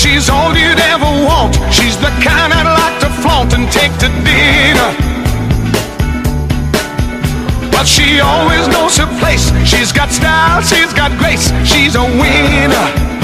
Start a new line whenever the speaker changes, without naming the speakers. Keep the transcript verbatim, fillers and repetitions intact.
She's all you'd ever want. She's the kind I'd like to flaunt and take to dinner. But she always knows her place. She's got style, she's got grace. She's a winner.